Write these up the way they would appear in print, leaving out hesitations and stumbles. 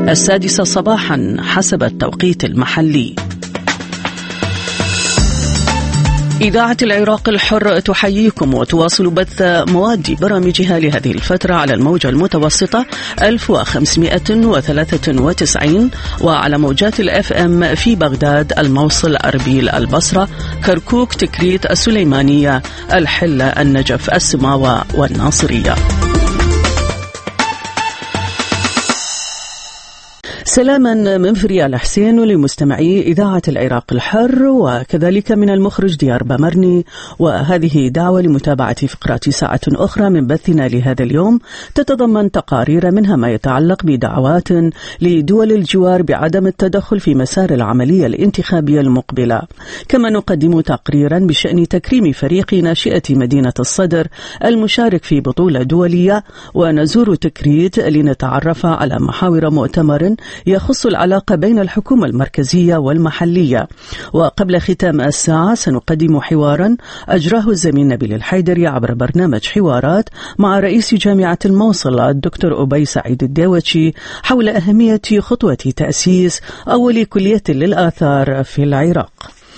السادسة صباحا حسب التوقيت المحلي. إذاعة العراق الحر تحييكم وتواصل بث مواد برامجها لهذه الفترة على الموجة المتوسطة 1593 وعلى موجات الFM في بغداد، الموصل، أربيل، البصرة، كركوك، تكريت، السليمانية، الحلة، النجف، السماوة والناصرية. سلاما من فريال حسين لمستمعي إذاعة العراق الحر، وكذلك من المخرج ديار بمرني. وهذه دعوة لمتابعة فقرات ساعة أخرى من بثنا لهذا اليوم تتضمن تقارير منها ما يتعلق بدعوات لدول الجوار بعدم التدخل في مسار العملية الانتخابية المقبلة، كما نقدم تقريرا بشأن تكريم فريق ناشئة مدينة الصدر المشارك في بطولة دولية، ونزور تكريت لنتعرف على محاور مؤتمر يخص العلاقة بين الحكومة المركزية والمحلية. وقبل ختام الساعة سنقدم حوارا أجراه الزميل نبيل الحيدري عبر برنامج حوارات مع رئيس جامعة الموصل الدكتور أبي سعيد الداوتشي حول أهمية خطوة تأسيس أول كلية للآثار في العراق.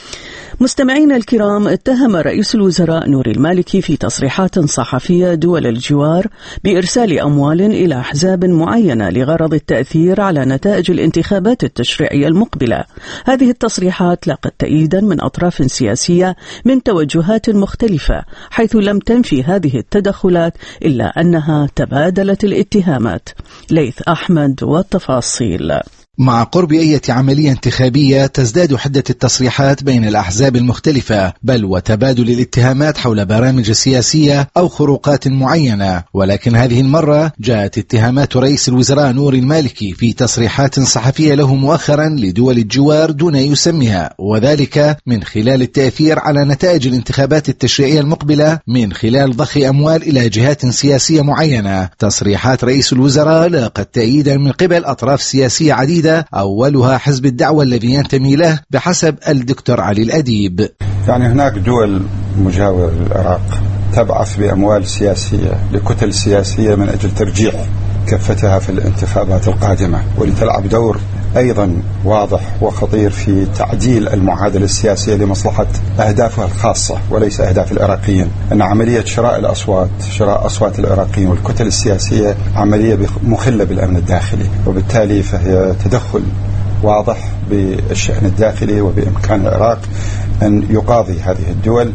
مستمعينا الكرام، اتهم رئيس الوزراء نوري المالكي في تصريحات صحفية دول الجوار بإرسال أموال إلى أحزاب معينة لغرض التأثير على نتائج الانتخابات التشريعية المقبلة. هذه التصريحات لاقت تأييدا من أطراف سياسية من توجهات مختلفة، حيث لم تنفي هذه التدخلات إلا أنها تبادلت الاتهامات. ليث أحمد والتفاصيل. مع قرب أي عملية انتخابية تزداد حدة التصريحات بين الأحزاب المختلفة، بل وتبادل الاتهامات حول برامج سياسية أو خروقات معينة. ولكن هذه المرة جاءت اتهامات رئيس الوزراء نوري المالكي في تصريحات صحفية له مؤخرا لدول الجوار دون يسميها، وذلك من خلال التأثير على نتائج الانتخابات التشريعية المقبلة من خلال ضخ أموال إلى جهات سياسية معينة. تصريحات رئيس الوزراء لاقت تأييدا من قبل أطراف سياسية عديدة، أولها حزب الدعوة الذي ينتمي له بحسب الدكتور علي الأديب. يعني هناك دول مجاورة للعراق تبعث بأموال سياسية لكتل سياسية من أجل ترجيح كفتها في الانتخابات القادمة، ولتلعب دور أيضا واضح وخطير في تعديل المعادلة السياسية لمصلحة أهدافها الخاصة وليس أهداف العراقيين. أن عملية شراء أصوات العراقيين والكتل السياسية عملية مخلة بالأمن الداخلي، وبالتالي فهي تدخل واضح بالشأن الداخلي، وبإمكان العراق أن يقاضي هذه الدول،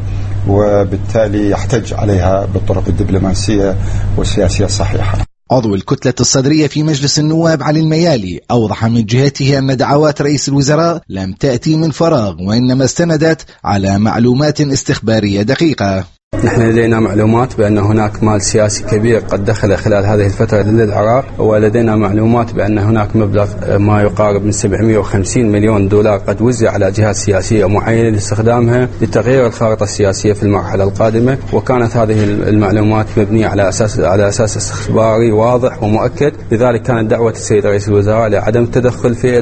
وبالتالي يحتج عليها بالطرق الدبلوماسية والسياسية الصحيحة. عضو الكتلة الصدرية في مجلس النواب علي الميالي أوضح من جهته أن دعوات رئيس الوزراء لم تأتي من فراغ، وإنما استندت على معلومات استخبارية دقيقة. نحن لدينا معلومات بأن هناك مال سياسي كبير قد دخل خلال هذه الفترة للعراق، ولدينا معلومات بأن هناك مبلغ ما يقارب من 750 مليون دولار قد وزع على جهات سياسية معينة لاستخدامها لتغيير الخارطة السياسية في المرحلة القادمة. وكانت هذه المعلومات مبنية على أساس استخباري واضح ومؤكد. لذلك كانت دعوة السيد رئيس الوزراء لعدم التدخل في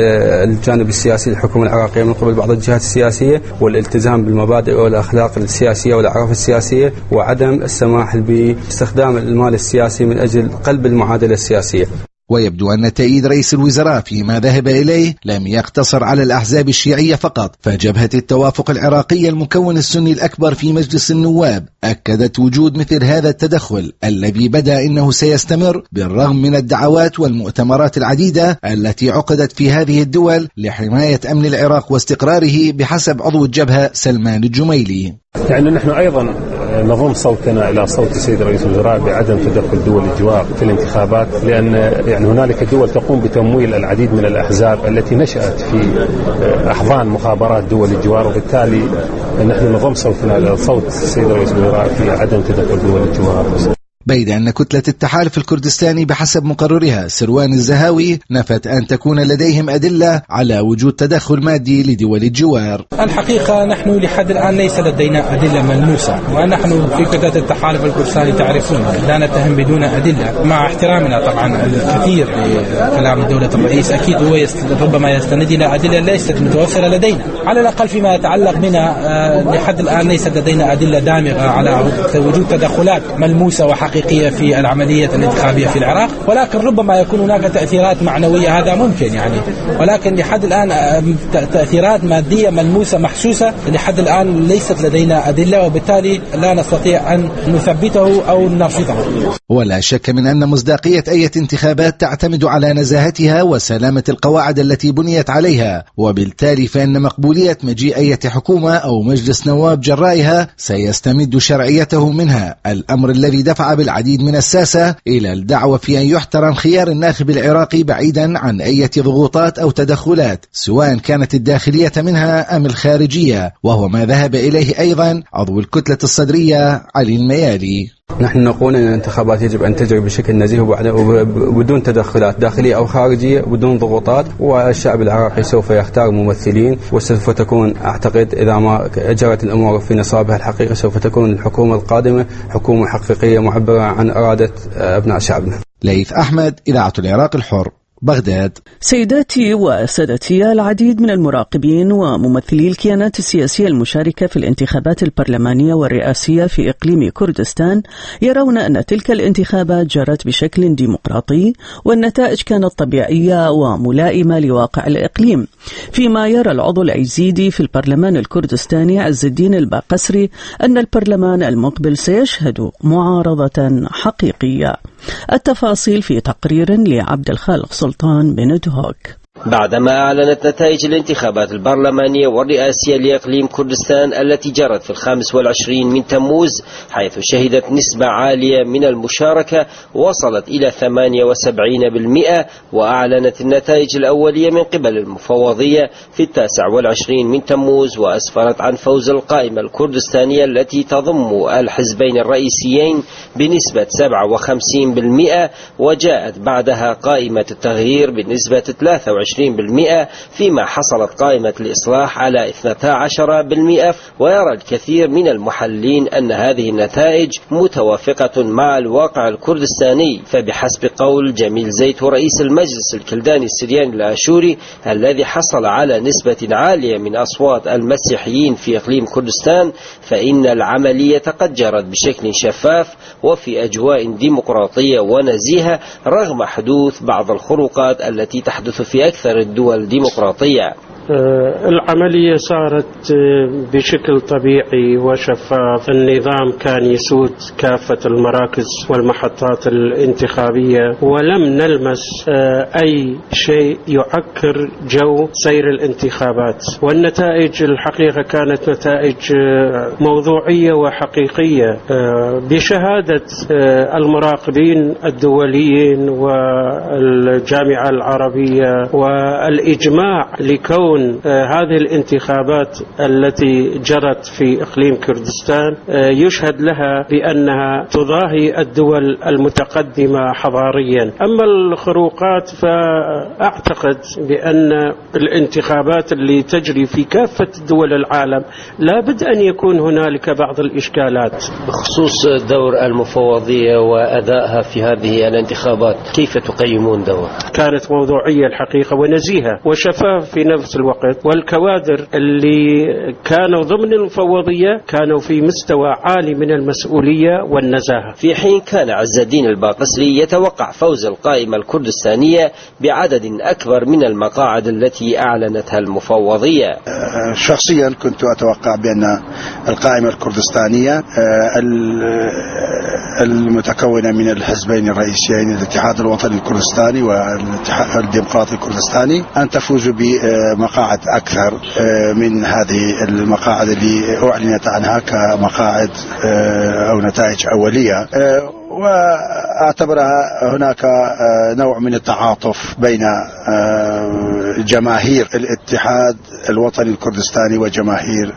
الجانب السياسي للحكومة العراقية من قبل بعض الجهات السياسية، والالتزام بالمبادئ والأخلاق السياسية والأعراف السياسية، وعدم السماح باستخدام المال السياسي من أجل قلب المعادلة السياسية. ويبدو أن تأييد رئيس الوزراء فيما ذهب إليه لم يقتصر على الأحزاب الشيعية فقط، فجبهة التوافق العراقية المكون السني الأكبر في مجلس النواب أكدت وجود مثل هذا التدخل الذي بدا إنه سيستمر بالرغم من الدعوات والمؤتمرات العديدة التي عقدت في هذه الدول لحماية أمن العراق واستقراره بحسب عضو الجبهة سلمان الجميلي. يعني نحن أيضا نضم صوتنا إلى صوت السيد رئيس الوزراء بعدم تدخل دول الجوار في الانتخابات، لأن يعني هنالك دول تقوم بتمويل العديد من الأحزاب التي نشأت في أحضان مخابرات دول الجوار، وبالتالي نحن نضم صوتنا إلى صوت السيد رئيس الوزراء في عدم تدخل دول الجوار. بيد أن كتلة التحالف الكردستاني بحسب مقررها سروان الزهاوي نفت أن تكون لديهم أدلة على وجود تدخل مادي لدول الجوار. الحقيقة نحن لحد الآن ليس لدينا أدلة ملموسة، ونحن في كتلة التحالف الكردستاني تعرفون لا نتهم بدون أدلة، مع احترامنا طبعا الكثير لكلام دولة الرئيس. أكيد هو ربما يستند إلى أدلة ليست متوفرة لدينا، على الأقل فيما يتعلق بنا لحد الآن ليست لدينا أدلة دامغة على وجود تدخلات ملموسة وحقيقية حقيقية في العملية الانتخابية في العراق، ولكن ربما يكون هناك تأثيرات معنوية، هذا ممكن يعني، ولكن لحد الآن تأثيرات مادية ملموسة محسوسة لحد الآن ليست لدينا أدلة، وبالتالي لا نستطيع أن نثبته أو نرفضه. ولا شك من أن مصداقية أي انتخابات تعتمد على نزاهتها وسلامة القواعد التي بنيت عليها، وبالتالي فإن مقبولية مجيء أي حكومة أو مجلس نواب جرائها سيستمد شرعيته منها، الأمر الذي دفع بالعديد من الساسة إلى الدعوة في أن يحترم خيار الناخب العراقي بعيدا عن أي ضغوطات أو تدخلات سواء كانت الداخلية منها أم الخارجية، وهو ما ذهب إليه أيضا عضو الكتلة الصدرية علي الميالي. نحن نقول أن الانتخابات يجب أن تجري بشكل نزيه وبدون تدخلات داخلية أو خارجية، بدون ضغوطات، والشعب العراقي سوف يختار ممثلين، وسوف تكون أعتقد إذا ما جرت الأمور في نصابها الحقيقة سوف تكون الحكومة القادمة حكومة حقيقية معبرة عن إرادة أبناء شعبنا. ليث أحمد، إذاعة العراق الحر، بغداد. سيداتي وسادتي، العديد من المراقبين وممثلي الكيانات السياسية المشاركة في الانتخابات البرلمانية والرئاسية في إقليم كردستان يرون أن تلك الانتخابات جرت بشكل ديمقراطي والنتائج كانت طبيعية وملائمة لواقع الإقليم، فيما يرى العضو الأيزيدي في البرلمان الكردستاني عز الدين الباقسري أن البرلمان المقبل سيشهد معارضة حقيقية. التفاصيل في تقرير لعبد الخالق سلطان بن دهوك. بعدما أعلنت نتائج الانتخابات البرلمانية والرئاسية لإقليم كردستان التي جرت في 25 من تموز، حيث شهدت نسبة عالية من المشاركة وصلت إلى 78%، وأعلنت النتائج الأولية من قبل المفوضية في 29 من تموز، وأسفرت عن فوز القائمة الكردستانية التي تضم الحزبين الرئيسيين بنسبة 57%، وجاءت بعدها قائمة التغيير بنسبة 23%، فيما حصلت قائمة الإصلاح على 12%. ويرى الكثير من المحللين أن هذه النتائج متوافقة مع الواقع الكردستاني، فبحسب قول جميل زيتو رئيس المجلس الكلداني السرياني الآشوري الذي حصل على نسبة عالية من أصوات المسيحيين في إقليم كردستان، فإن العملية قد جرت بشكل شفاف وفي أجواء ديمقراطية ونزيهة، رغم حدوث بعض الخروقات التي تحدث في أكثر الدول الديمقراطية. العملية صارت بشكل طبيعي وشفاف، النظام كان يسود كافة المراكز والمحطات الانتخابية، ولم نلمس أي شيء يعكر جو سير الانتخابات، والنتائج الحقيقة كانت نتائج موضوعية وحقيقية بشهادة المراقبين الدوليين والجامعة العربية والإجماع لكون هذه الانتخابات التي جرت في إقليم كردستان يشهد لها بأنها تضاهي الدول المتقدمة حضاريا. أما الخروقات فأعتقد بأن الانتخابات اللي تجري في كافة دول العالم لابد أن يكون هنالك بعض الإشكالات. بخصوص دور المفوضية وأدائها في هذه الانتخابات، كيف تقيمون دور؟ كانت موضوعية الحقيقة ونزيهة وشفاف في نفس الوقت، والكوادر اللي كانوا ضمن المفوضية كانوا في مستوى عالي من المسؤولية والنزاهة. في حين كان عز الدين الباقسري يتوقع فوز القائمة الكردستانية بعدد أكبر من المقاعد التي أعلنتها المفوضية. شخصيا كنت أتوقع بأن القائمة الكردستانية المتكونة من الحزبين الرئيسيين الاتحاد الوطني الكردستاني والاتحاد الديمقراطي الكردستاني أن تفوز بمقاعد أكثر من هذه المقاعد اللي أعلنت عنها كمقاعد أو نتائج أولية، وأعتبرها هناك نوع من التعاطف بين جماهير الاتحاد الوطني الكردستاني وجماهير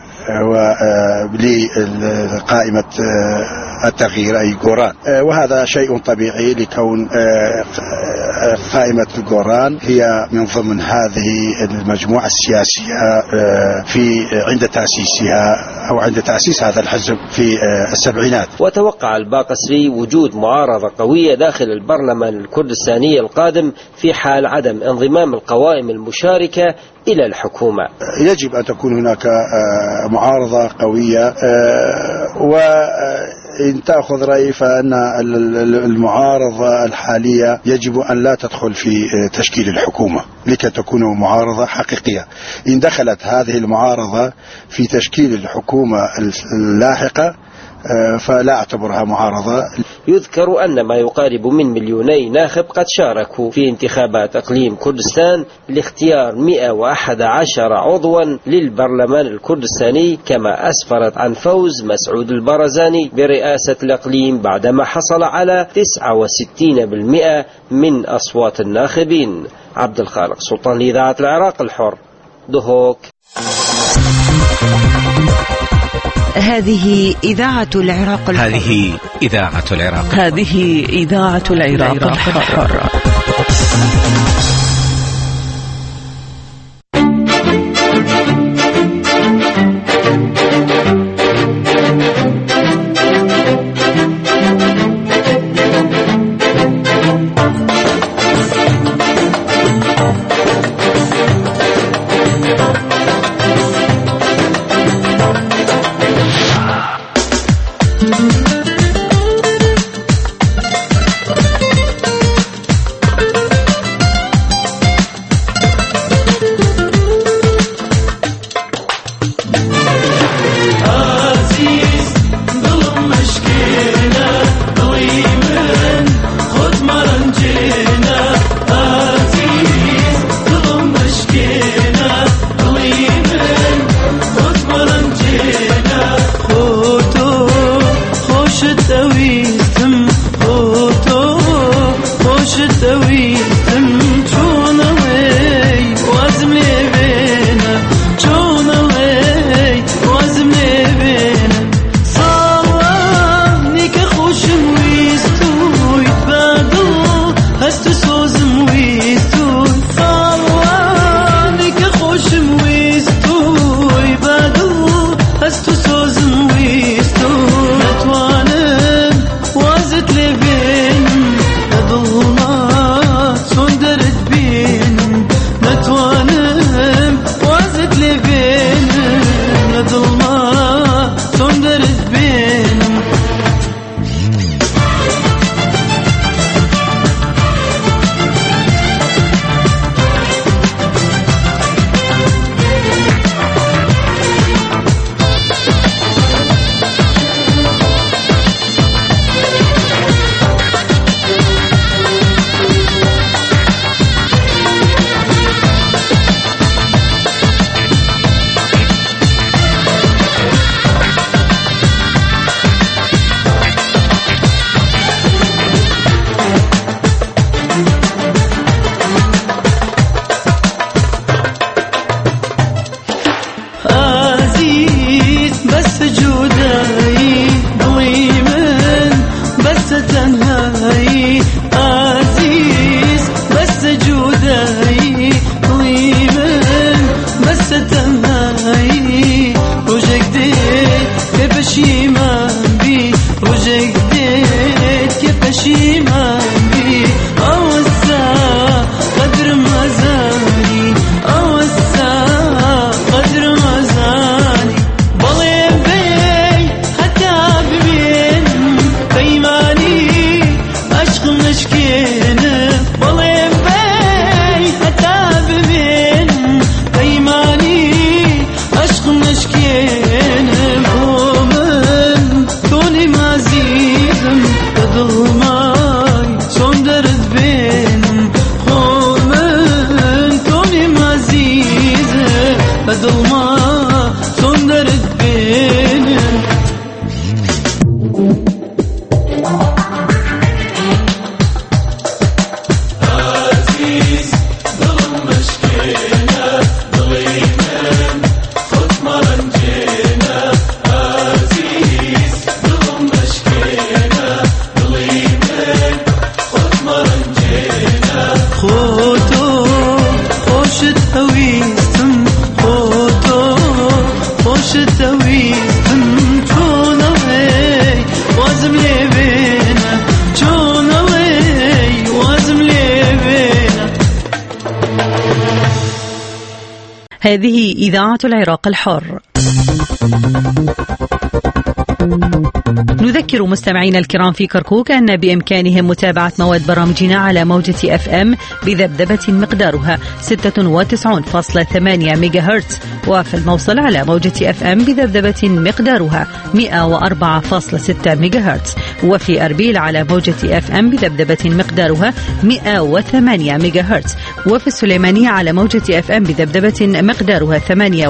لقائمة التغيير أي جوران، وهذا شيء طبيعي لكون قائمة الجوران هي من ضمن هذه المجموعة السياسية عند تأسيسها أو عند تأسيس هذا الحزب في السبعينات. وتوقع الباقسري وجود معارضة قوية داخل البرلمان الكردستاني القادم في حال عدم انضمام القوائم المشاركة إلى الحكومة. يجب أن تكون هناك معارضة قوية، إن تأخذ رأيي فأن المعارضة الحالية يجب أن لا تدخل في تشكيل الحكومة لكي تكون معارضة حقيقية. إن دخلت هذه المعارضة في تشكيل الحكومة اللاحقة فلا أعتبرها معارضة. يذكر أن ما يقارب من 2 ناخب قد شاركوا في انتخابات أقليم كردستان لاختيار 111 عضوا للبرلمان الكردستاني، كما أسفرت عن فوز مسعود البرزاني برئاسة الأقليم بعدما حصل على 69% من أصوات الناخبين. عبد الخالق سلطان لإذاعة العراق الحر، دهوك. هذه إذاعة العراق الحر. هذه إذاعة العراق. هذه إذاعة العراق الحر. هذه إذاعة العراق الحر. نذكر مستمعينا الكرام في كركوك أن بإمكانهم متابعة مواد برامجنا على موجة FM بذبذبة مقدارها 96.8 ميجا هرتز، وفي الموصل على موجة FM بذبذبة مقدارها 104.6 ميجا هرتز، وفي أربيل على موجة FM بذبذبة مقدارها 108 ميجا هرتز، وفي السليمانية على موجة FM بذبذبة مقدارها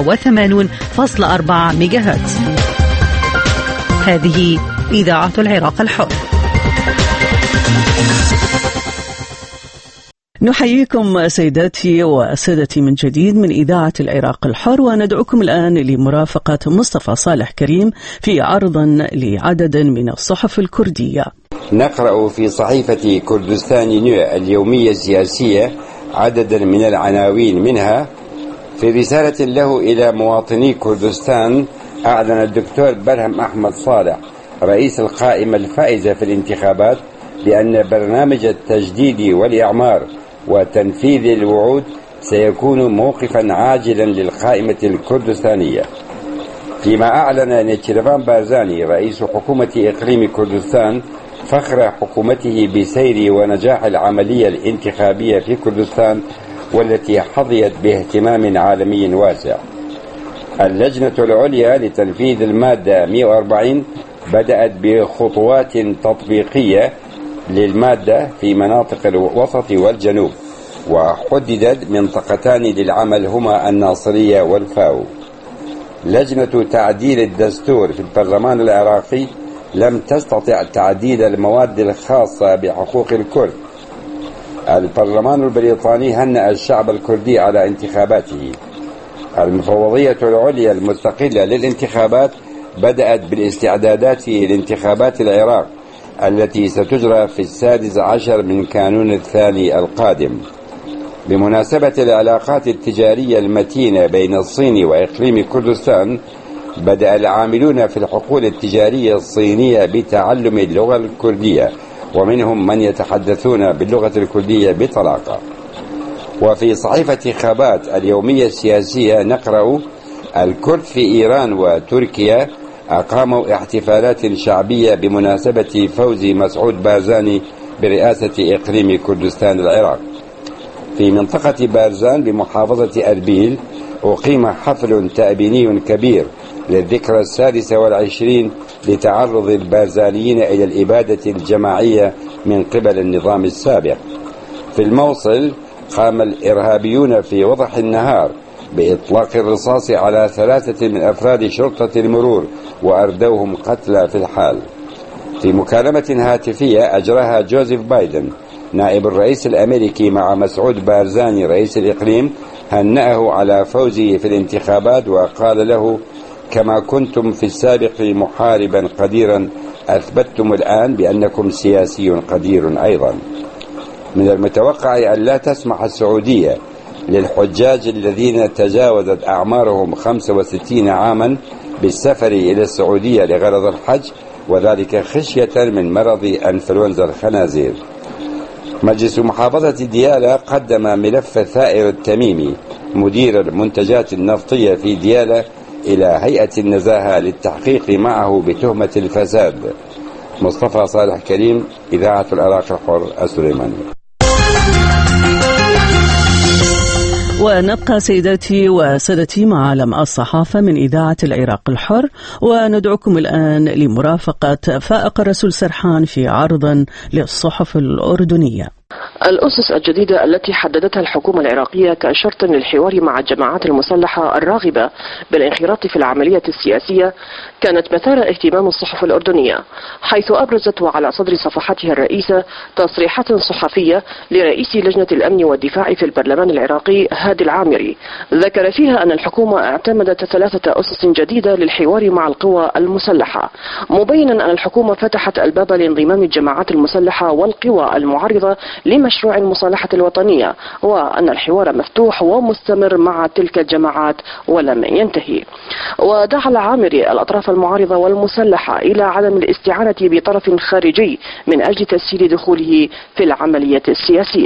88.4 ميجا هرتز. هذه إذاعة العراق الحر. نحييكم سيداتي وسادتي من جديد من إذاعة العراق الحر، وندعوكم الآن لمرافقة مصطفى صالح كريم في عرض لعدد من الصحف الكردية. نقرأ في صحيفة كردستان نيو اليومية السياسية عددا من العناوين، منها: في رسالة له إلى مواطني كردستان أعلن الدكتور برهم أحمد صالح رئيس القائمة الفائزة في الانتخابات بأن برنامج التجديد والإعمار وتنفيذ الوعود سيكون موقفا عاجلا للقائمة الكردستانية. فيما أعلن نيتشيرفان بارزاني رئيس حكومة إقليم كردستان فخر حكومته بسير ونجاح العملية الانتخابية في كردستان، والتي حظيت باهتمام عالمي واسع. اللجنة العليا لتنفيذ المادة 140 بدأت بخطوات تطبيقية للمادة في مناطق الوسط والجنوب، وحددت منطقتان للعمل هما الناصرية والفاو. لجنة تعديل الدستور في البرلمان العراقي لم تستطع تعديل المواد الخاصة بحقوق الكرد. البرلمان البريطاني هنأ الشعب الكردي على انتخاباته. المفوضية العليا المستقلة للانتخابات بدأت بالاستعدادات لانتخابات العراق التي ستجرى في 16 من كانون الثاني القادم. بمناسبة العلاقات التجارية المتينة بين الصين وإقليم كردستان، بدأ العاملون في الحقول التجارية الصينية بتعلم اللغة الكردية، ومنهم من يتحدثون باللغة الكردية بطلاقة. وفي صحيفة خابات اليومية السياسية نقرأ: الكرد في إيران وتركيا أقاموا احتفالات شعبية بمناسبة فوز مسعود بارزاني برئاسة إقليم كردستان العراق. في منطقة بارزان بمحافظة أربيل أقيم حفل تأبيني كبير للذكرى 26 لتعرض البارزانيين إلى الإبادة الجماعية من قبل النظام السابق. في الموصل قام الإرهابيون في وضح النهار بإطلاق الرصاص على 3 من أفراد شرطة المرور وأردوهم قتلى في الحال. في مكالمة هاتفية أجراها جوزيف بايدن نائب الرئيس الأمريكي مع مسعود بارزاني رئيس الإقليم، هنأه على فوزه في الانتخابات وقال له: كما كنتم في السابق محاربا قديرا، أثبتتم الآن بأنكم سياسي قدير أيضا. من المتوقع أن لا تسمح السعودية للحجاج الذين تجاوزت أعمارهم 65 عاما بالسفر إلى السعودية لغرض الحج، وذلك خشية من مرض أنفلونزا الخنازير. مجلس محافظة ديالى قدم ملف ثائر التميمي مدير المنتجات النفطية في ديالى إلى هيئة النزاهة للتحقيق معه بتهمة الفساد. مصطفى صالح كريم، إذاعة العراق الحر، السليماني. ونبقى سيداتي وسادتي مع عالم الصحافة من إذاعة العراق الحر، وندعوكم الآن لمرافقة فائق الرسول سرحان في عرض للصحف الأردنية. الأسس الجديدة التي حددتها الحكومة العراقية كشرط للحوار مع الجماعات المسلحة الراغبة بالانخراط في العملية السياسية كانت مثار اهتمام الصحف الأردنية، حيث أبرزت وعلى صدر صفحتها الرئيسة تصريحات صحفية لرئيس لجنة الأمن والدفاع في البرلمان العراقي هادي العامري، ذكر فيها أن الحكومة اعتمدت 3 أسس جديدة للحوار مع القوى المسلحة، مبينا أن الحكومة فتحت الباب لانضمام الجماعات المسلحة والقوى المعارضة لمشروع المصالحة الوطنية، وأن الحوار مفتوح ومستمر مع تلك الجماعات ولم ينتهي. ودعا العامري الأطراف المعارضة والمسلحة إلى عدم الاستعانة بطرف خارجي من أجل تسهيل دخوله في العملية السياسية.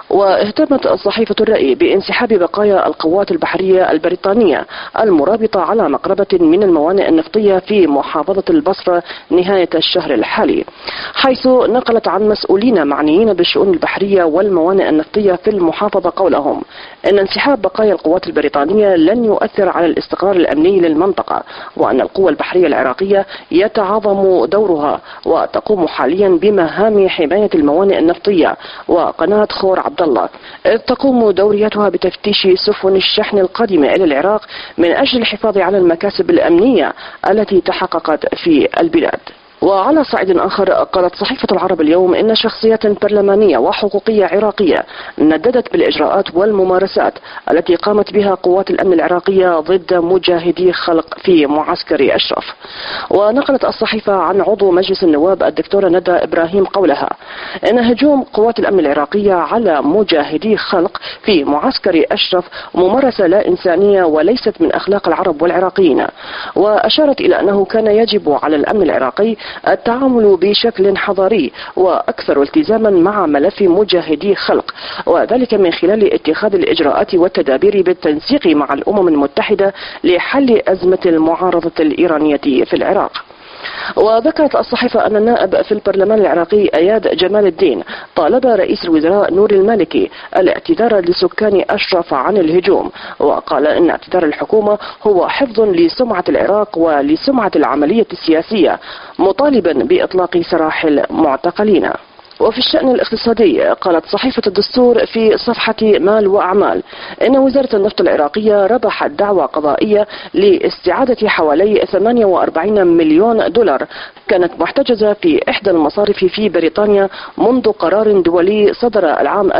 واهتمت صحيفة الرأي بانسحاب بقايا القوات البحرية البريطانية المرابطة على مقربة من الموانئ النفطية في محافظة البصرة نهاية الشهر الحالي، حيث نقلت عن مسؤولين معنيين بالشؤون البحرية والموانئ النفطية في المحافظة قولهم إن انسحاب بقايا القوات البريطانية لن يؤثر على الاستقرار الأمني للمنطقة، وأن القوى البحرية العراقية يتعاظم دورها وتقوم حاليا بمهام حماية الموانئ النفطية وقناة خور عبد الله، إذ تقوم دوريتها بتفتيش سفن الشحن القادمة إلى العراق من أجل الحفاظ على المكاسب الأمنية التي تحققت في البلاد. وعلى صعيد آخر، قالت صحيفة العرب اليوم إن شخصيات برلمانية وحقوقية عراقية نددت بالإجراءات والممارسات التي قامت بها قوات الأمن العراقية ضد مجاهدي خلق في معسكر أشرف. ونقلت الصحيفة عن عضو مجلس النواب الدكتورة ندى إبراهيم قولها إن هجوم قوات الأمن العراقية على مجاهدي خلق في معسكر أشرف ممارسة لا إنسانية وليست من أخلاق العرب والعراقيين، وأشارت إلى أنه كان يجب على الأمن العراقي التعامل بشكل حضاري وأكثر التزاما مع ملف مجاهدي خلق، وذلك من خلال اتخاذ الإجراءات والتدابير بالتنسيق مع الأمم المتحدة لحل أزمة المعارضة الإيرانية في العراق. وذكرت الصحيفة أن النائب في البرلمان العراقي أياد جمال الدين طالب رئيس الوزراء نور المالكي الاعتذار لسكان أشرف عن الهجوم، وقال إن اعتذار الحكومة هو حفظ لسمعة العراق ولسمعة العملية السياسية، مطالبا بإطلاق سراح المعتقلين. وفي الشأن الاقتصادي، قالت صحيفة الدستور في صفحة مال وأعمال إن وزارة النفط العراقية ربحت دعوى قضائية لاستعادة حوالي 48 مليون دولار كانت محتجزة في إحدى المصارف في بريطانيا منذ قرار دولي صدر العام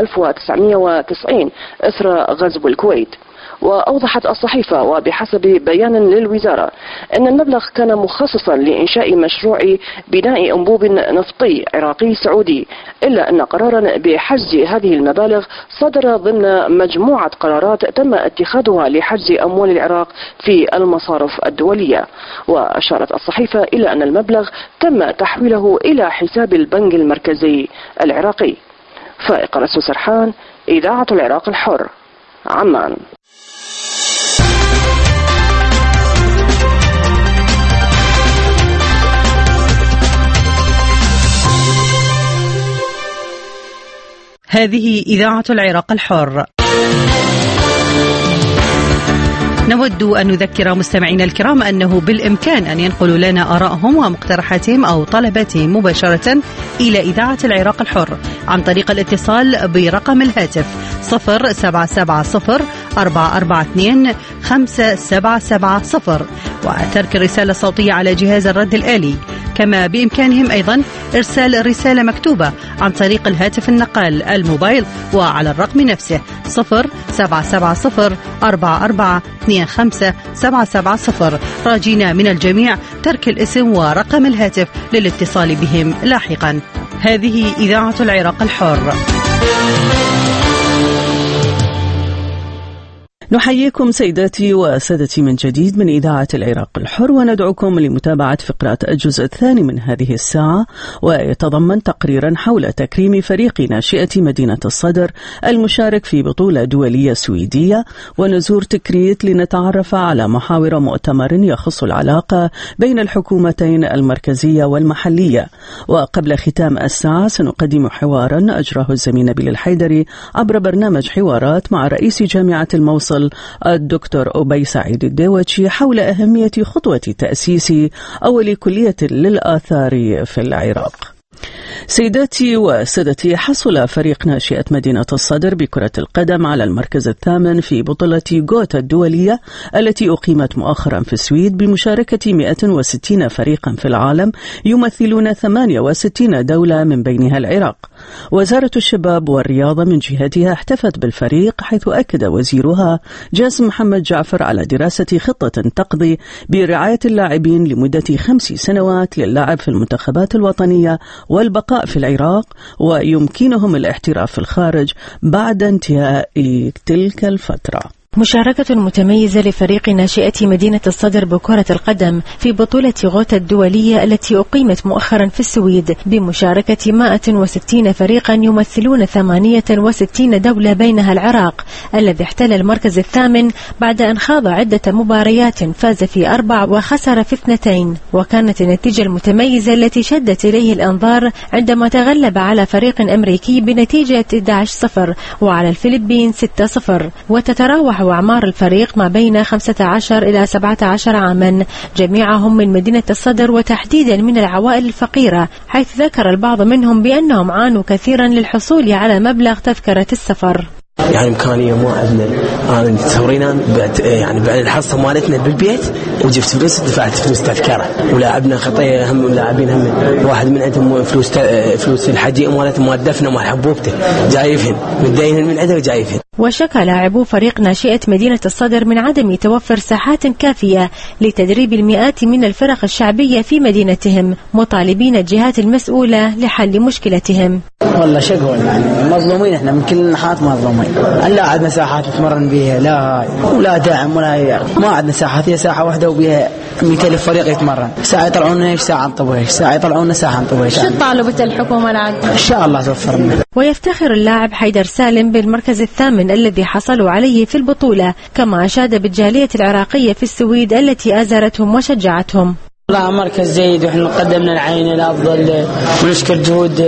1990 إثر غزو الكويت. وأوضحت الصحيفة وبحسب بيان للوزارة أن المبلغ كان مخصصا لإنشاء مشروع بناء أنبوب نفطي عراقي سعودي، إلا أن قرارا بحجز هذه المبالغ صدر ضمن مجموعة قرارات تم اتخاذها لحجز أموال العراق في المصارف الدولية. وأشارت الصحيفة إلى أن المبلغ تم تحويله إلى حساب البنك المركزي العراقي. فائق رسول سرحان، إذاعة العراق الحر، عمان. هذه إذاعة العراق الحر. نود أن نذكر مستمعينا الكرام أنه بالإمكان أن ينقلوا لنا آرائهم ومقترحاتهم أو طلباتهم مباشرة إلى إذاعة العراق الحر عن طريق الاتصال برقم الهاتف 0770-442-5770 وترك الرسالة الصوتية على جهاز الرد الآلي. كما بإمكانهم أيضا إرسال رسالة مكتوبة عن طريق الهاتف النقال الموبايل وعلى الرقم نفسه 0770-4425-770 راجين من الجميع ترك الاسم ورقم الهاتف للاتصال بهم لاحقا. هذه إذاعة العراق الحر. نحييكم سيداتي وسادتي من جديد من إذاعة العراق الحر، وندعوكم لمتابعة فقرات الجزء الثاني من هذه الساعة، ويتضمن تقريرا حول تكريم فريق ناشئة مدينة الصدر المشارك في بطولة دولية سويدية، ونزور تكريت لنتعرف على محاور مؤتمر يخص العلاقة بين الحكومتين المركزية والمحلية. وقبل ختام الساعة سنقدم حوارا أجراه الزميل نبيل الحيدري عبر برنامج حوارات مع رئيس جامعة الموصل الدكتور أبي سعيد الديوتشي حول أهمية خطوة تأسيس أول كلية للآثار في العراق. سيداتي وسادتي، حصل فريق ناشئة مدينة الصدر بكرة القدم على المركز الثامن في بطولة غوتا الدولية التي أقيمت مؤخرا في السويد بمشاركة 160 فريقا في العالم يمثلون 68 دولة من بينها العراق. وزارة الشباب والرياضة من جهتها احتفت بالفريق، حيث أكد وزيرها جاسم محمد جعفر على دراسة خطة تقضي برعاية اللاعبين لمدة 5 سنوات للعب في المنتخبات الوطنية والبقاء في العراق، ويمكنهم الاحتراف في الخارج بعد انتهاء تلك الفترة. مشاركة متميزة لفريق ناشئة مدينة الصدر بكرة القدم في بطولة غوتا الدولية التي أقيمت مؤخرا في السويد بمشاركة 160 فريقا يمثلون 68 دولة بينها العراق الذي احتل المركز الثامن بعد أن خاض عدة مباريات، فاز في 4 وخسر في 2. وكانت النتيجة المتميزة التي شدت إليه الأنظار عندما تغلب على فريق أمريكي بنتيجة 11-0 وعلى الفلبين 6-0. وتتراوح أعمار الفريق ما بين 15 إلى 17 عاما، جميعهم من مدينة الصدر وتحديدا من العوائل الفقيرة، حيث ذكر البعض منهم بأنهم عانوا كثيرا للحصول على مبلغ تذكرة السفر. يعني إمكانية مو عندنا. أنا تصورينا بعد الحصة مالتنا بالبيت وجبت فلوس دفعت فلوس تذكرة، ولاعبنا خطية هم لاعبين هم واحد من عندهم فلوس الحجي مالتهم مال دفنه مال حبوبته جايفهن متدينهن من عنده وجايفهن. وشكى لاعبو فريق ناشئة مدينة الصدر من عدم توفر ساحات كافية لتدريب المئات من الفرق الشعبية في مدينتهم، مطالبين الجهات المسؤولة لحل مشكلتهم. والله شقول يعني مظلومين، احنا من كل الناحيات مظلومين. لا عندنا ساحات نتمرن بيها، لا ولا دعم ولا ما عندنا ساحات، هي ساحة واحدة وبيها 200,000 فريق يتمرن، ساعة يطلعون ايش ساعة نطبوا ايش، ساعة يطلعون ساعة نطبوا ايش. شو طالبت الحكومة العاد؟ ان شاء الله توفرنا. ويفتخر اللاعب حيدر سالم بالمركز الثامن الذي حصلوا عليه في البطولة، كما أشاد بالجالية العراقية في السويد التي آزرتهم وشجعتهم. لا مركز جيد وإحنا قدمنا العين الأفضل، ونشكر جهود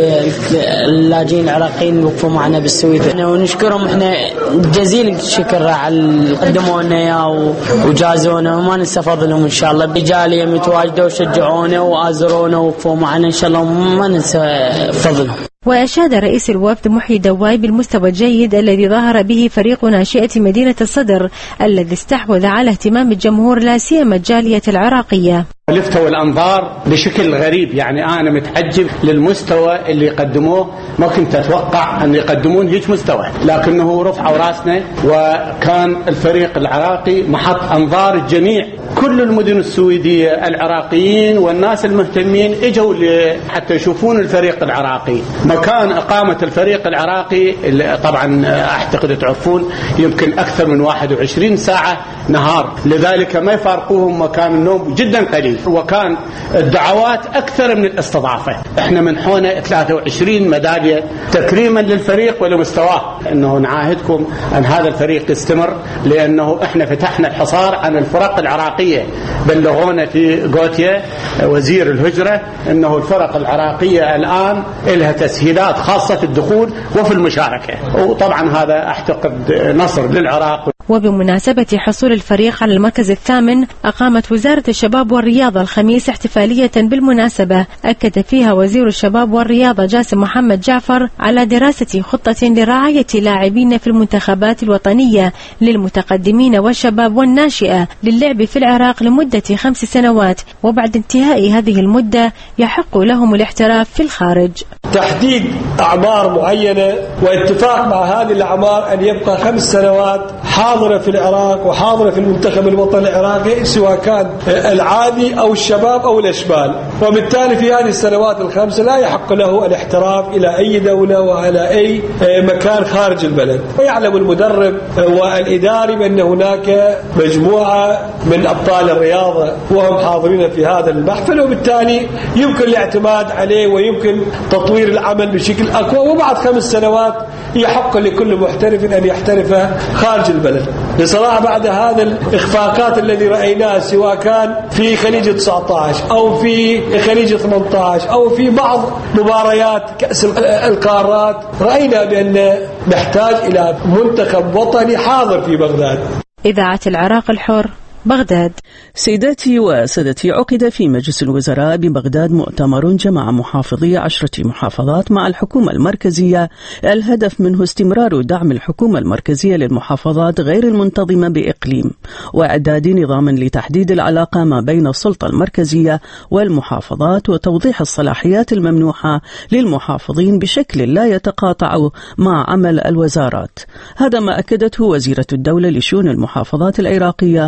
اللاجئين العراقيين وقفوا معنا بالسويد، ونشكرهم إحنا جزيل الشكر على قدموا لنا إياه وجازونا، وما ننسى فضلهم إن شاء الله. بجالية متواجدة وشجعونا وآزرونا ووقفوا معنا إن شاء الله، ما ننسى فضلهم. وأشاد رئيس الوفد محي دواي بالمستوى الجيد الذي ظهر به فريق ناشئة مدينة الصدر الذي استحوذ على اهتمام الجمهور لا سيما الجالية العراقية. لفتوا الأنظار بشكل غريب، يعني أنا متعجب للمستوى اللي قدموه، ما كنت أتوقع أن يقدمون هيك مستوى، لكنه رفعوا راسنا، وكان الفريق العراقي محط أنظار الجميع. كل المدن السويدية العراقيين والناس المهتمين اجوا حتى يشوفون الفريق العراقي. مكان إقامة الفريق العراقي طبعا أعتقد تعرفون يمكن أكثر من 21 ساعة نهار، لذلك ما يفارقوهم مكان النوم جدا قليل، وكان الدعوات أكثر من الاستضافة. احنا منحونا 23 ميدالية تكريما للفريق ولمستواه. انه نعاهدكم ان هذا الفريق يستمر، لانه احنا فتحنا الحصار عن الفرق العراقية. بلغونا في غوتيا وزير الهجرة انه الفرق العراقية الان لها تسهيلات خاصة في الدخول وفي المشاركة، وطبعا هذا اعتقد نصر للعراق. وبمناسبة حصول الفريق على المركز الثامن، أقامت وزارة الشباب والرياضة الخميس احتفالية بالمناسبة أكد فيها وزير الشباب والرياضة جاسم محمد جعفر على دراسة خطة لرعاية لاعبين في المنتخبات الوطنية للمتقدمين والشباب والناشئة للعب في العراق لمدة 5 سنوات، وبعد انتهاء هذه المدة يحق لهم الاحتراف في الخارج. تحديد أعمار معينة واتفاق مع هذه الأعمار أن يبقى 5 سنوات حاضرة في العراق وحاضرة في المنتخب الوطني العراقي، سواء كان العادي أو الشباب أو الأشبال، وبالتالي في هذه السنوات ال5 لا يحق له الاحتراف إلى أي دولة وعلى أي مكان خارج البلد. ويعلم المدرب والإداري بأن هناك مجموعة من أبطال الرياضة وهم حاضرين في هذا المحفل، وبالتالي يمكن الاعتماد عليه ويمكن تطوير العمل بشكل أقوى. وبعد 5 سنوات يحق لكل محترف أن يحترف خارج البلد. بصراحة بعد هذا الإخفاقات الذي رأيناه سواء كان في خليج 19 أو في خليج 18 أو في بعض مباريات كأس القارات، رأينا بأن نحتاج إلى منتخب وطني حاضر في بغداد. إذاعة العراق الحر، بغداد. سيداتي وسادتي، عقد في مجلس الوزراء ببغداد مؤتمر جمع محافظي 10 محافظات مع الحكومة المركزية، الهدف منه استمرار دعم الحكومة المركزية للمحافظات غير المنتظمة بإقليم، وإعداد نظام لتحديد العلاقة ما بين السلطة المركزية والمحافظات، وتوضيح الصلاحيات الممنوحة للمحافظين بشكل لا يتقاطع مع عمل الوزارات. هذا ما أكدته وزيرة الدولة لشؤون المحافظات العراقية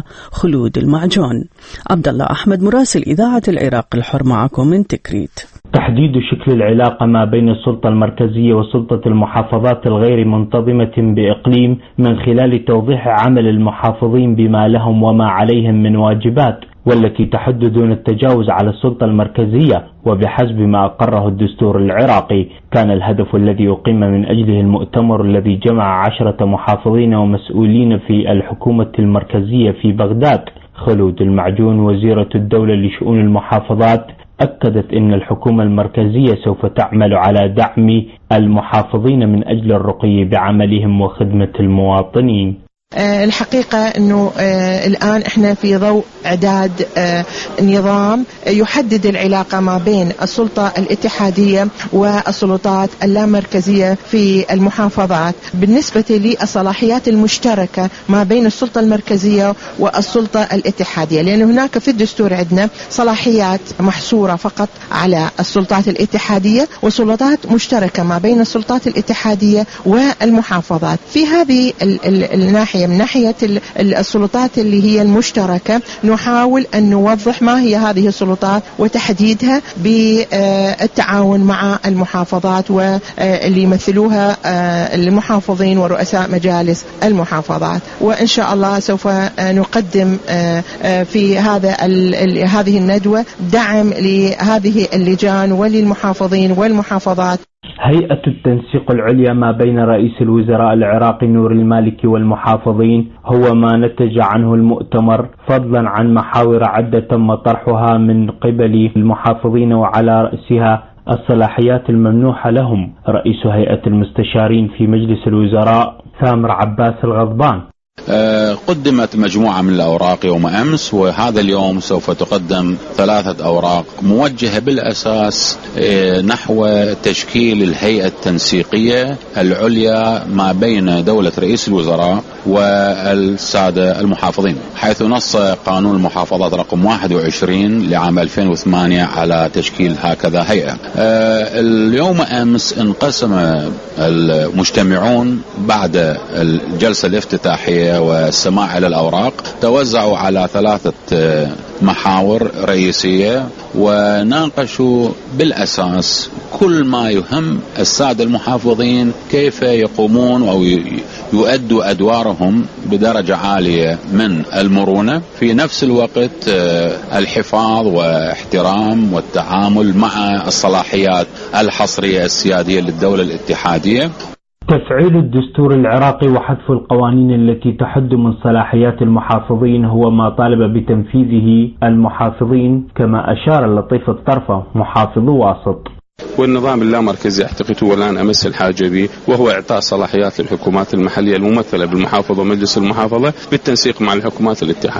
خلود المعجون. عبد الله أحمد مراسل إذاعة العراق الحر معكم من تكريت. تحديد شكل العلاقة ما بين السلطة المركزية وسلطة المحافظات الغير منتظمة بإقليم من خلال توضيح عمل المحافظين بما لهم وما عليهم من واجبات، والتي تحد دون التجاوز على السلطة المركزية. وبحسب ما أقره الدستور العراقي، كان الهدف الذي أقيم من أجله المؤتمر الذي جمع 10 محافظين ومسؤولين في الحكومة المركزية في بغداد. خلود المعجون وزيرة الدولة لشؤون المحافظات أكدت أن الحكومة المركزية سوف تعمل على دعم المحافظين من أجل الرقي بعملهم وخدمة المواطنين. الحقيقة أنه الآن إحنا في ضوء إعداد نظام يحدد العلاقة ما بين السلطة الاتحادية والسلطات اللامركزية في المحافظات بالنسبة للصلاحيات المشتركة ما بين السلطة المركزية والسلطة الاتحادية، لأن هناك في الدستور عندنا صلاحيات محصورة فقط على السلطات الاتحادية وسلطات مشتركة ما بين السلطات الاتحادية والمحافظات. في هذه الناحية من ناحية السلطات اللي هي المشتركة نحاول أن نوضح ما هي هذه السلطات وتحديدها بالتعاون مع المحافظات واللي يمثلوها المحافظين ورؤساء مجالس المحافظات. وإن شاء الله سوف نقدم في هذه الندوة دعم لهذه اللجان وللمحافظين والمحافظات. هيئة التنسيق العليا ما بين رئيس الوزراء العراقي نور المالكي والمحافظين هو ما نتج عنه المؤتمر، فضلا عن محاور عدة تم طرحها من قبل المحافظين وعلى رأسها الصلاحيات الممنوحة لهم. رئيس هيئة المستشارين في مجلس الوزراء ثامر عباس الغضبان: قدمت مجموعة من الأوراق يوم أمس، وهذا اليوم سوف تقدم 3 أوراق موجهة بالأساس نحو تشكيل الهيئة التنسيقية العليا ما بين دولة رئيس الوزراء والسادة المحافظين، حيث نص قانون المحافظات رقم 21 لعام 2008 على تشكيل هكذا هيئة. اليوم أمس انقسم المجتمعون بعد الجلسة الافتتاحية والسماع إلى الأوراق، توزعوا على 3 محاور رئيسية وناقشوا بالأساس كل ما يهم السادة المحافظين كيف يقومون أو يؤدوا أدوارهم بدرجة عالية من المرونة، في نفس الوقت الحفاظ واحترام والتعامل مع الصلاحيات الحصرية السيادية للدولة الاتحادية. تفعيل الدستور العراقي وحذف القوانين التي تحد من صلاحيات المحافظين هو ما طالب بتنفيذه المحافظين، كما أشار لطيف الطرفة محافظ واسط. والنظام اللامركزي اعتقد هو الآن أمس الحاجة به، وهو إعطاء صلاحيات للحكومات المحلية الممثلة بالمحافظة ومجلس المحافظة بالتنسيق مع الحكومة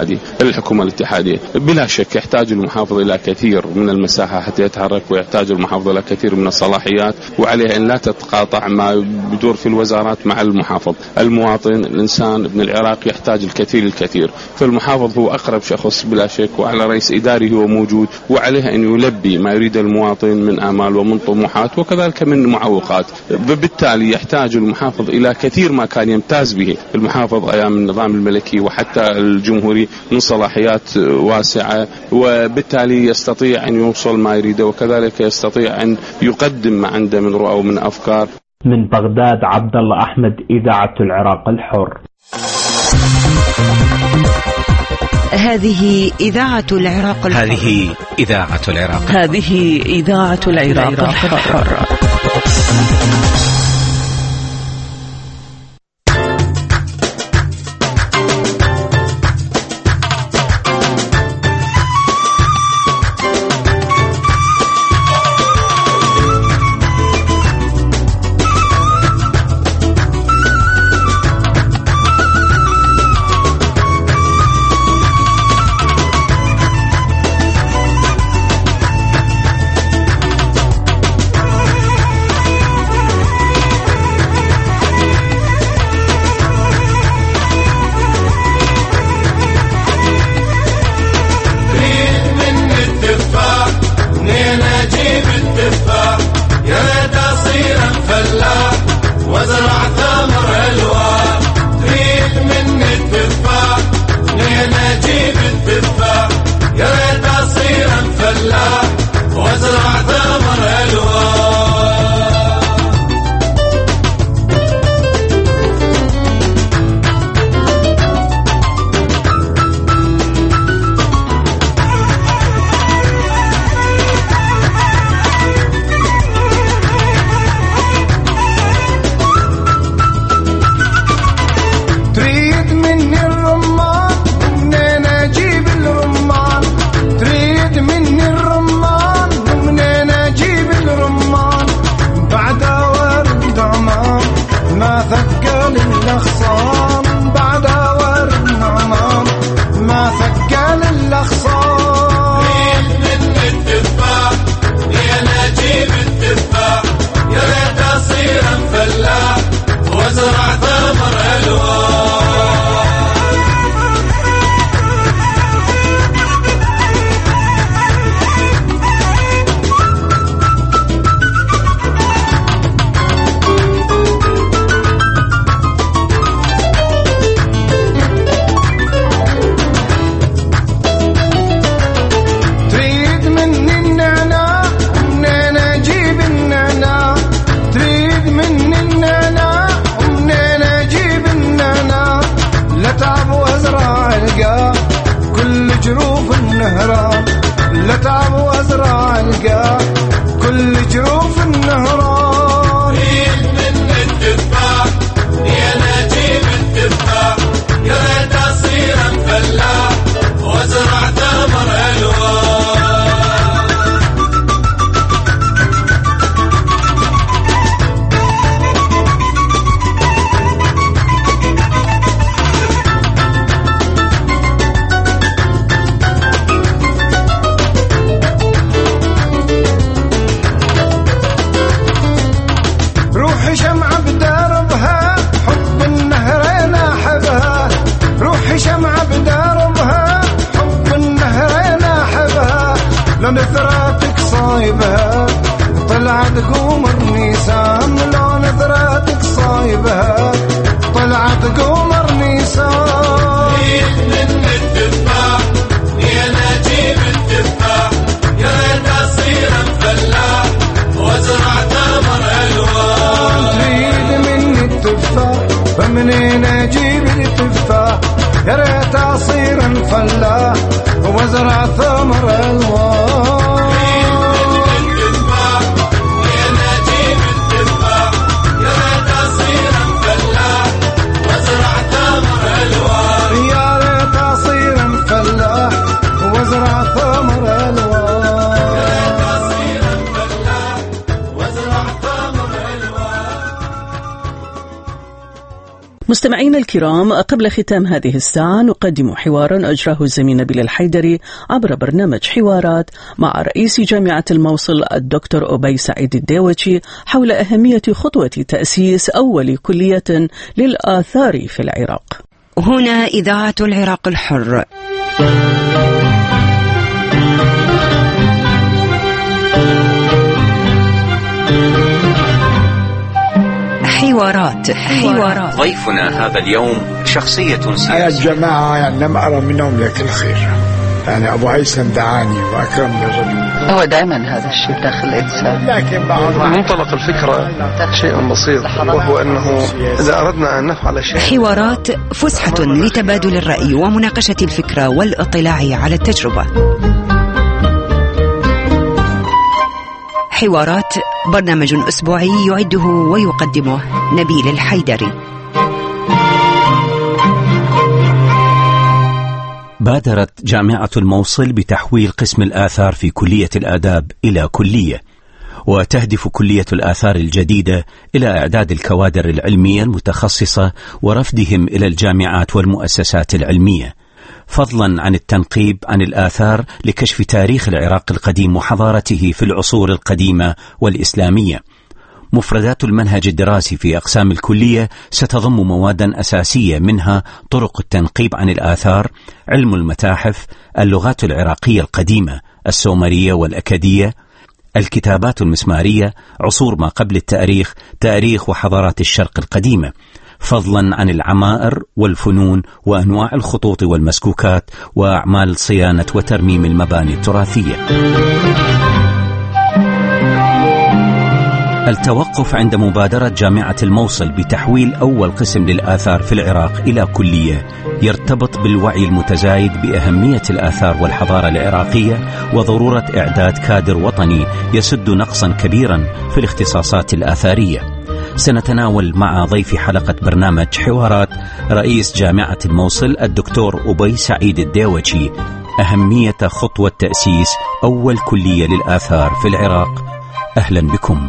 الاتحادية. بلا شك يحتاج المحافظ إلى كثير من المساحة حتى يتحرك، ويحتاج المحافظ إلى كثير من الصلاحيات، وعليه أن لا تتقاطع ما بدور في الوزارات مع المحافظ. المواطن الإنسان ابن العراق يحتاج الكثير، فالمحافظ هو أقرب شخص بلا شك، وعلى رئيس إداري هو موجود، وعليه أن يلبي ما يريد المواطن من آمال ومن طموحات وكذلك من معوقات. بالتالي يحتاج المحافظ إلى كثير ما كان يمتاز به المحافظ أيام النظام الملكي وحتى الجمهوري من صلاحيات واسعة، وبالتالي يستطيع أن يوصل ما يريده، وكذلك يستطيع أن يقدم ما عنده من رؤى ومن أفكار. من بغداد عبد الله أحمد، إذاعة العراق الحر. هذه إذاعة العراق الحر. هذه إذاعة العراق. هذه إذاعة العراق الحر. روحي شمعة بدربها حب النهر ناحبها، روحي شمعة بدربها حب النهر ناحبها، لو نثراتك صايبها طلعت قمر نيسان، لو نثراتك صايبها طلعت قمر نيسان. من التفاح يا نجيب التفاح، يا ريت أصير فلاح وازرع تمر ألوان. تريد مني التفاح فمنين أجيب التفاح، يا ريت أصير فلاح وازرع ثمر ألوان. مستمعينا الكرام، قبل ختام هذه الساعة نقدم حوارا أجراه الزميل نبيل الحيدري عبر برنامج حوارات مع رئيس جامعة الموصل الدكتور أبي سعيد الديوتشي حول أهمية خطوة تأسيس أول كلية للآثار في العراق. هنا إذاعة العراق الحر. حوارات. ضيفنا هذا اليوم شخصية سياسية. يا جماعة يعني لم أرى منهم لك الخير، يعني أبو هيثم دعاني وأكرمني ظلمي. هو دائما هذا الشيء داخل الإنسان، لكن بعض منطلق الفكرة شيء بسيط، وهو أنه إذا أردنا أن نفعل شيء. حوارات فسحة لتبادل الرأي ومناقشة الفكرة والاطلاع على التجربة. حوارات برنامج أسبوعي يعده ويقدمه نبيل الحيدري. بادرت جامعة الموصل بتحويل قسم الآثار في كلية الآداب إلى كلية، وتهدف كلية الآثار الجديدة إلى إعداد الكوادر العلمية المتخصصة ورفدهم إلى الجامعات والمؤسسات العلمية، فضلا عن التنقيب عن الآثار لكشف تاريخ العراق القديم وحضارته في العصور القديمة والإسلامية. مفردات المنهج الدراسي في أقسام الكلية ستضم موادا أساسية، منها طرق التنقيب عن الآثار، علم المتاحف، اللغات العراقية القديمة السومرية والأكدية، الكتابات المسمارية، عصور ما قبل التاريخ، تاريخ وحضارات الشرق القديمة، فضلا عن العمائر والفنون وأنواع الخطوط والمسكوكات وأعمال صيانة وترميم المباني التراثية. التوقف عند مبادرة جامعة الموصل بتحويل أول قسم للآثار في العراق إلى كلية يرتبط بالوعي المتزايد بأهمية الآثار والحضارة العراقية وضرورة إعداد كادر وطني يسد نقصا كبيرا في الاختصاصات الآثارية. سنتناول مع ضيف حلقة برنامج حوارات رئيس جامعة الموصل الدكتور أبي سعيد الديوتشي أهمية خطوة تأسيس أول كلية للآثار في العراق. أهلا بكم.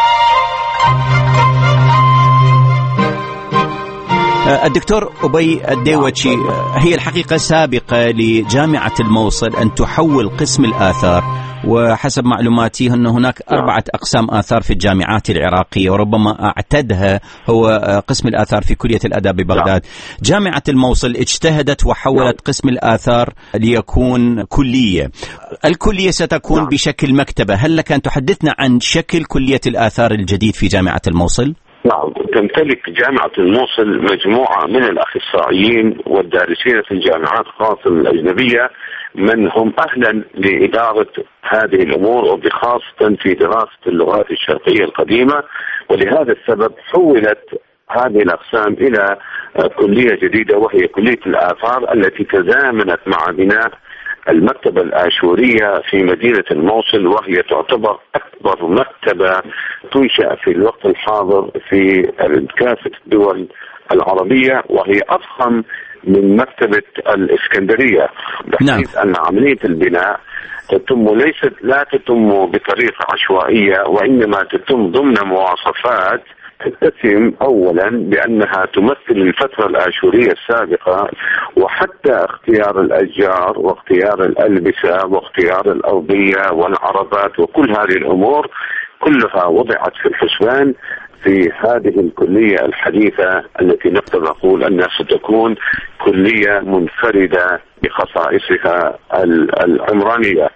الدكتور أبي الديوتشي، هي الحقيقة سابقة لجامعة الموصل أن تحول قسم الآثار، وحسب معلوماتي أن هناك 4 أقسام آثار في الجامعات العراقية، وربما أعتدها هو قسم الآثار في كلية الآداب ببغداد. جامعة الموصل اجتهدت وحولت قسم الآثار ليكون كلية. الكلية ستكون بشكل مكتبة. هل لك أن تحدثنا عن شكل كلية الآثار الجديد في جامعة الموصل؟ نعم، تمتلك جامعة الموصل مجموعة من الأخصائيين والدارسين في الجامعات خاصة الأجنبية من هم أهلا لإدارة هذه الأمور، وبخاصة في دراسة اللغات الشرقية القديمة. ولهذا السبب حولت هذه الأقسام إلى كلية جديدة، وهي كلية الآثار التي تزامنت مع بناء المكتبة الآشورية في مدينة الموصل، وهي تعتبر أكبر مكتبة تنشأ في الوقت الحاضر في كافة الدول العربية، وهي أضخم من مكتبة الإسكندرية، بحيث أن عملية البناء لا تتم بطريقة عشوائية، وإنما تتم ضمن مواصفات تتسم أولا بأنها تمثل الفترة الآشورية السابقة، وحتى اختيار الأشجار واختيار الألبسة واختيار الأرضية والعربات وكل هذه الأمور كلها وضعت في الحسبان في هذه الكلية الحديثة التي نقدر نقول أنها ستكون كلية منفردة بخصائصها العمرانية.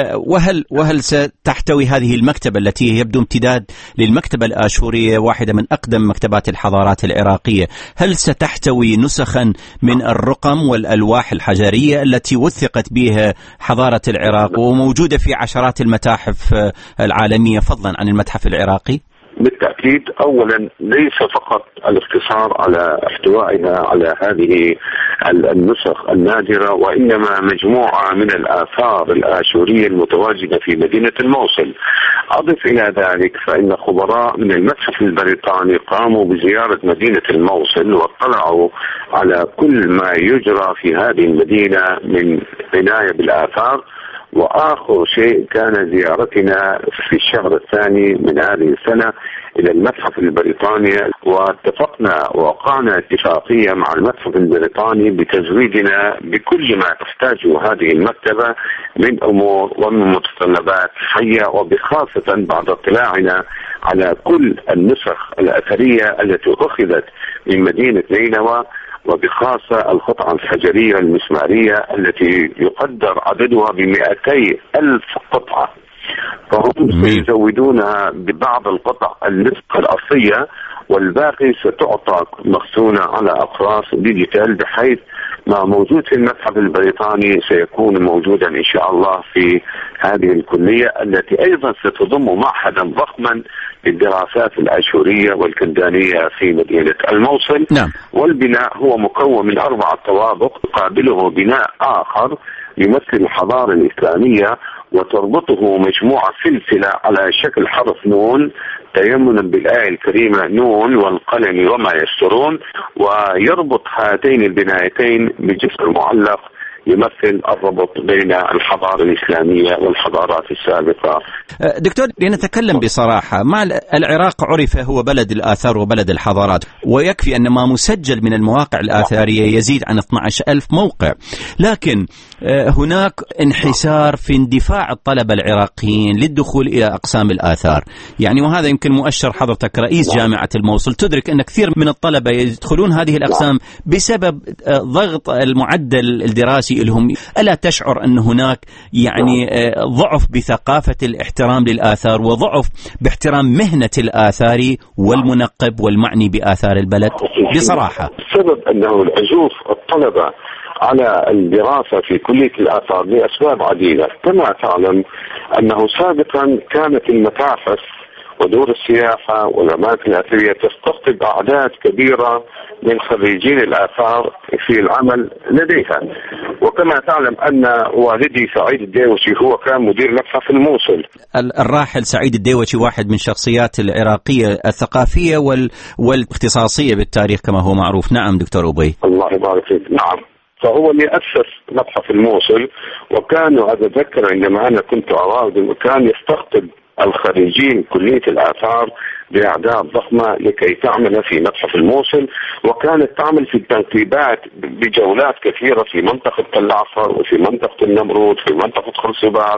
وهل ستحتوي هذه المكتبة التي يبدو امتداد للمكتبة الآشورية، واحدة من أقدم مكتبات الحضارات العراقية، هل ستحتوي نسخا من الرقم والألواح الحجرية التي وثقت بها حضارة العراق وموجودة في عشرات المتاحف العالمية فضلا عن المتحف العراقي؟ بالتأكيد. أولا ليس فقط الاقتصار على احتوائها على هذه النسخ النادرة، وإنما مجموعة من الآثار الآشورية المتواجدة في مدينة الموصل. أضف إلى ذلك فإن خبراء من المتحف البريطاني قاموا بزيارة مدينة الموصل واطلعوا على كل ما يجرى في هذه المدينة من عناية بالآثار. وآخر شيء كان زيارتنا في الشهر الثاني من هذه السنة إلى المتحف البريطاني، واتفقنا ووقعنا اتفاقية مع المتحف البريطاني بتزويدنا بكل ما تحتاجه هذه المكتبة من أمور ومن متطلبات حية، وبخاصة بعد اطلاعنا على كل النسخ الأثرية التي أخذت من مدينة نينوى، وبخاصة القطعة الحجرية المسمارية التي يقدر عددها ب200,000 قطعة. فهم سيزودونها ببعض القطع النسخة الأصلية، والباقي ستعطى مخزونة على أقراص ديجيتال، بحيث ما موجود في المتحف البريطاني سيكون موجودا إن شاء الله في هذه الكلية التي أيضا ستضم معهدا ضخما للدراسات الآشورية والكلدانية في مدينة الموصل. نعم. والبناء هو مكون من 4 طوابق يقابله بناء آخر يمثل الحضارة الإسلامية، وتربطه مجموعة سلسلة على شكل حرف نون تيمنا بالآية الكريمة نون والقلم وما يسطرون، ويربط هاتين البنايتين بجسر معلق يمثل الربط بين الحضارة الإسلامية والحضارات السابقة. دكتور، لنتكلم بصراحة، مع العراق عرف هو بلد الآثار وبلد الحضارات، ويكفي أن ما مسجل من المواقع الآثارية يزيد عن 12,000 موقع، لكن هناك انحسار في اندفاع الطلبة العراقيين للدخول إلى أقسام الآثار، يعني وهذا يمكن مؤشر حضرتك رئيس جامعة الموصل، تدرك أن كثير من الطلبة يدخلون هذه الأقسام بسبب ضغط المعدل الدراسي لهم. ألا تشعر أن هناك يعني ضعف بثقافة الاحترام للآثار وضعف باحترام مهنة الآثاري والمنقب والمعني بآثار البلد بصراحة؟ السبب أنه العزوف الطلبة على الدراسة في كلية الآثار لأسباب عديدة. كما تعلم أنه سابقا كانت المتاحف ودور السياحة والأماكن الأثرية تستقطب أعداد كبيرة من خريجين الآثار في العمل لديها. وكما تعلم أن والدي سعيد الديوشي هو كان مدير متحف الموصل. الراحل سعيد الديوشي واحد من شخصيات العراقية الثقافية والاختصاصية بالتاريخ كما هو معروف. نعم دكتور أبي. الله يبارك فيك. نعم، فهو اللي أسس متحف الموصل، وكانوا أتذكر عندما أنا كنت أراود كان يستقطب الخريجين كلية الآثار بأعداد ضخمة لكي تعمل في متحف الموصل، وكانت تعمل في التنقيبات بجولات كثيرة في منطقة تل عفر وفي منطقة النمرود في منطقة خرصبات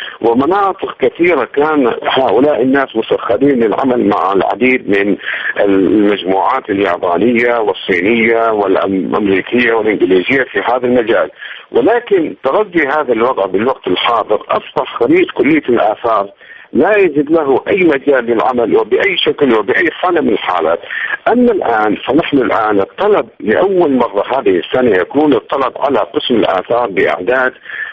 ومناطق كثيرة. كان هؤلاء الناس مسخرين للعمل مع العديد من المجموعات اليابانية والصينية والأمريكية والإنجليزية في هذا المجال. ولكن تردي هذا الوضع بالوقت الحاضر أصبح خريج كلية الآثار لا يجد له أي مجال للعمل وبأي شكل وبأي حالة من الحالات. أما الآن فنحن الآن الطلب لأول مرة هذه السنة يكون الطلب على قسم الآثار بأعداد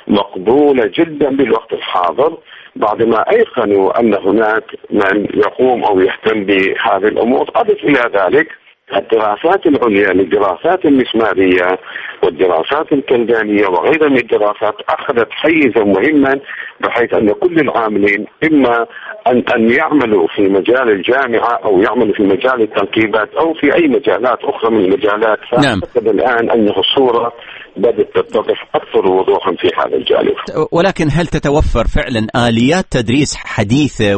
مقبولة جدا بالوقت الحاضر، بعدما أيقنوا أن هناك من يقوم أو يهتم بهذه الأمور. أضف إلى ذلك الدراسات العليا للدراسات المسمارية والدراسات الكلدانية وغيرها من الدراسات أخذت حيزا مهما، بحيث أن كل العاملين إما أن يعملوا في مجال الجامعة أو يعملوا في مجال التنقيبات أو في أي مجالات أخرى من المجالات. فأعتقد الآن أن الصورة بدأت تتضح أكثر وضوحا في هذا الجانب. ولكن هل تتوفر فعلا آليات تدريس حديثة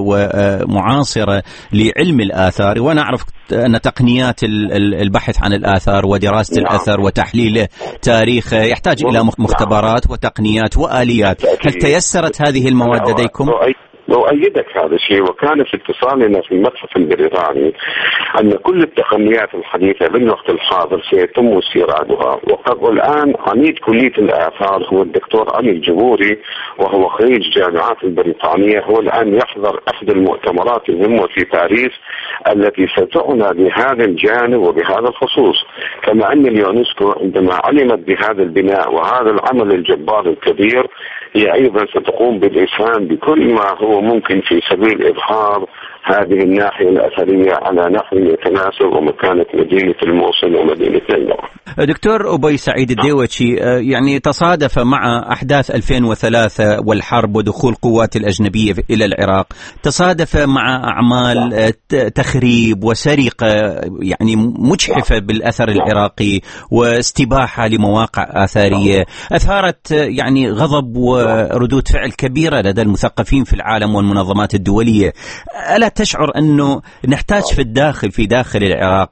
ومعاصرة لعلم الآثار؟ ونعرف أن تقنيات البحث عن الآثار ودراسة الأثر وتحليله تاريخه يحتاج إلى مختبرات وتقنيات وآليات. هل تيسرت هذه المواد لديكم؟ وأيدك هذا الشيء، وكان في اتصالنا في المتحف البريطاني أن كل التقنيات الحديثة بالوقت الحاضر سيتم استيرادها. والآن عميد كلية الآثار هو الدكتور علي الجبوري، وهو خريج جامعات البريطانية، هو الآن يحضر أحد المؤتمرات المهمة في باريس التي ستعنى بهذا الجانب وبهذا الخصوص. كما أن اليونسكو عندما علمت بهذا البناء وهذا العمل الجبار الكبير هي أيضا ستقوم بالإسهام بكل ما هو ممكن في سبيل إظهار هذه الناحية الأثرية على نحو يتناسب ومكانة مدينة الموصل ومدينة نينوى. دكتور أبي سعيد الديوتشي، يعني تصادف مع أحداث 2003 والحرب ودخول قوات الأجنبية إلى العراق، تصادف مع أعمال تخريب وسرقة يعني مجحفة بالأثر العراقي واستباحة لمواقع آثارية، أثارت يعني غضب وردود فعل كبيرة لدى المثقفين في العالم والمنظمات الدولية. ألا تشعر أنه نحتاج في داخل العراق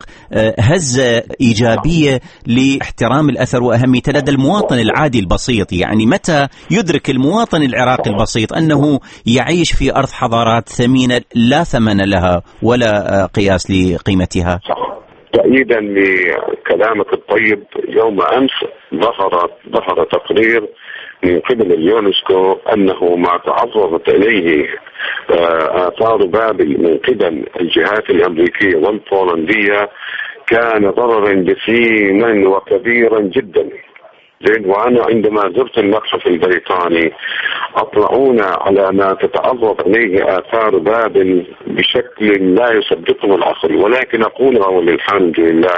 هزة إيجابية لاحترام الأثر وأهميته لدى المواطن العادي البسيط؟ يعني متى يدرك المواطن العراقي البسيط أنه يعيش في أرض حضارات ثمينة لا ثمن لها ولا قياس لقيمتها؟ تأييدا لكلامك الطيب، يوم أمس ظهر تقرير من قبل اليونسكو أنه ما تعرضت إليه آثار بابل من قبل الجهات الأمريكية والبولندية كان ضررا جسيما وكبيرا جدا. وأنا عندما زرت المتحف البريطاني أطلعونا على ما تتعرض إليه آثار بابل بشكل لا يصدقه العقل، ولكن أقولها وللحمد لله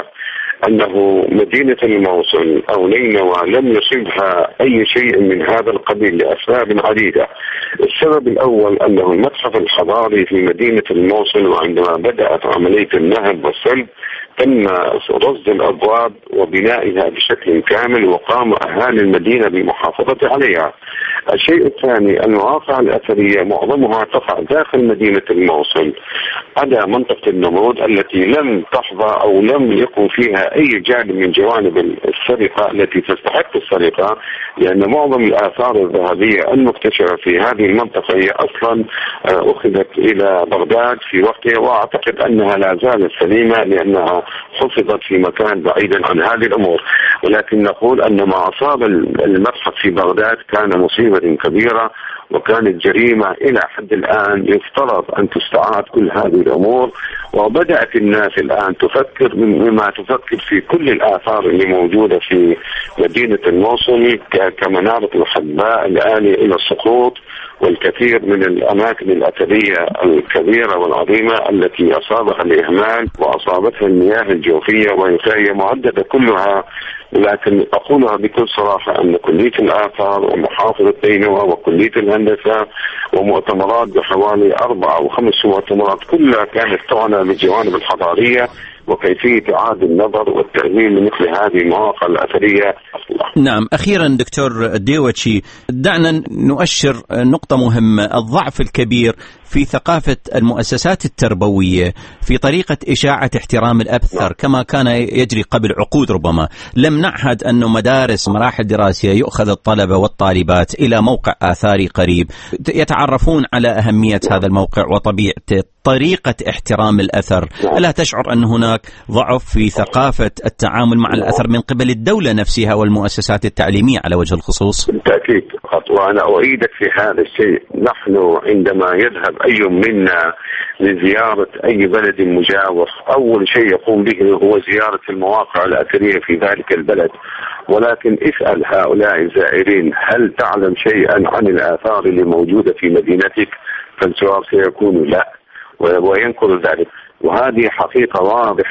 أنه مدينة الموصل أو نينوى لم يصيبها أي شيء من هذا القبيل لأسباب عديدة. السبب الأول أنه المتحف الحضاري في مدينة الموصل، وعندما بدأت عملية النهب والسلب تم رصد الأبواب وبنائها بشكل كامل، وقام أهالي المدينة بالمحافظة عليها. الشيء الثاني، المواقع الأثرية معظمها تقع داخل مدينة الموصل على منطقة النمرود التي لم تحظى أو لم يكن فيها أي جانب من جوانب السرقة التي تستحق السرقة، لأن معظم الآثار الذهبية المكتشفة في هذه المنطقة هي أصلا أخذت إلى بغداد في وقتها، وأعتقد أنها لا زالت سليمة لأنها حفظت في مكان بعيدا عن هذه الأمور. ولكن نقول أن ما أصاب المتحف في بغداد كان مصيبة كبيرة، وكانت جريمة إلى حد الآن يفترض أن تستعاد كل هذه الأمور. وبدأت الناس الآن تفكر مما تفكر في كل الآثار اللي موجودة في مدينة الموصل كمنارة الحباء الآلية إلى السقوط، والكثير من الأماكن الأثرية الكبيرة والعظيمة التي أصابها الإهمال وأصابتها المياه الجوفية، وهي معددة كلها. لكن أقولها بكل صراحة أن كلية الآثار ومحافظة نينوى وكلية الهندسة ومؤتمرات بحوالي 4 أو 5 مؤتمرات كلها كانت تعنى بالجوانب الحضارية وكيفية إعادة النظر والتأهيل لمثل هذه المواقع الأثرية. نعم، أخيرا دكتور ديوتشي، دعنا نؤشر نقطة مهمة: الضعف الكبير في ثقافة المؤسسات التربوية في طريقة إشاعة احترام الأثر كما كان يجري قبل عقود. ربما لم نعهد أنه مدارس مراحل دراسية يؤخذ الطلبة والطالبات إلى موقع آثاري قريب يتعرفون على أهمية هذا الموقع وطبيعته، طريقة احترام الأثر. ألا تشعر أن هناك ضعف في ثقافة التعامل مع الأثر من قبل الدولة نفسها والمؤسسات التعليمية على وجه الخصوص؟ بالتأكيد، وأنا أؤيدك في هذا الشيء. نحن عندما يذهب أي منا لزيارة أي بلد مجاور أول شيء يقوم به هو زيارة المواقع الأثرية في ذلك البلد، ولكن اسأل هؤلاء الزائرين هل تعلم شيئا عن الآثار اللي موجودة في مدينتك؟ فالجواب سيكون لا، وينكر ذلك. وهذه حقيقة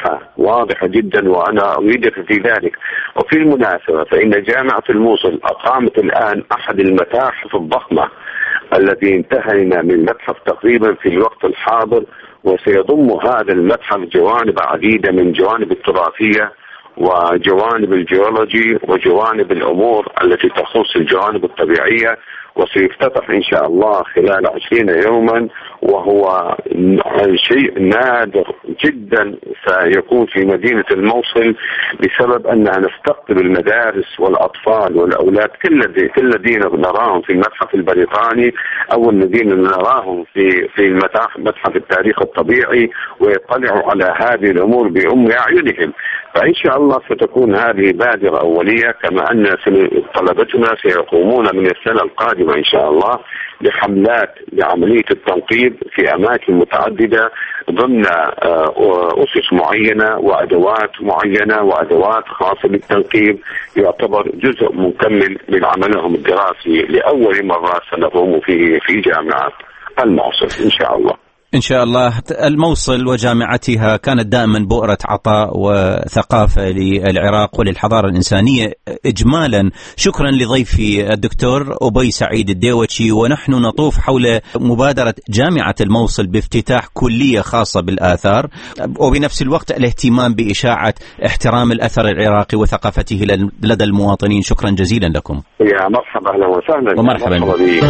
واضحة جدا، وأنا أؤيدك في ذلك. وفي المناسبة فإن جامعة الموصل أقامت الآن أحد المتاحف الضخمة التي انتهينا من متحف تقريبا في الوقت الحاضر، وسيضم هذا المتحف جوانب عديدة من جوانب التراثية وجوانب الجيولوجي وجوانب الأمور التي تخص الجوانب الطبيعية، وسيفتتح إن شاء الله خلال 20 يوما، وهو شيء نادر جدا سيكون في مدينة الموصل بسبب أننا نستقطب المدارس والأطفال والأولاد كل الذين نراهم في المتحف البريطاني أو الذين نراهم في متحف التاريخ الطبيعي، ويطلعوا على هذه الأمور بأم أعينهم. فإن شاء الله ستكون هذه بادرة أولية، كما أن طلبتنا سيقومون من السنة القادمة إن شاء الله بحملات لعملية التنقيب في أماكن متعددة ضمن أسس معينة وأدوات معينة وأدوات خاصة بالتنقيب، يعتبر جزء مكمل من عملهم الدراسي لأول مرة سنقوم في جامعة الموصل إن شاء الله. إن شاء الله. الموصل وجامعتها كانت دائما بؤرة عطاء وثقافة للعراق وللحضارة الإنسانية إجمالا. شكرا لضيفي الدكتور أبي سعيد الديوتشي، ونحن نطوف حول مبادرة جامعة الموصل بافتتاح كلية خاصة بالآثار، وبنفس الوقت الاهتمام بإشاعة احترام الأثر العراقي وثقافته لدى المواطنين. شكرا جزيلا لكم. يا مرحبا، أهلا وسهلا. ومرحبا بك.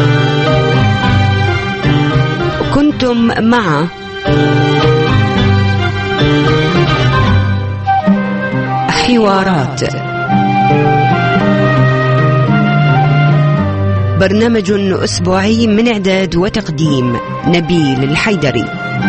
كنتم مع حوارات، برنامج أسبوعي من إعداد وتقديم نبيل الحيدري.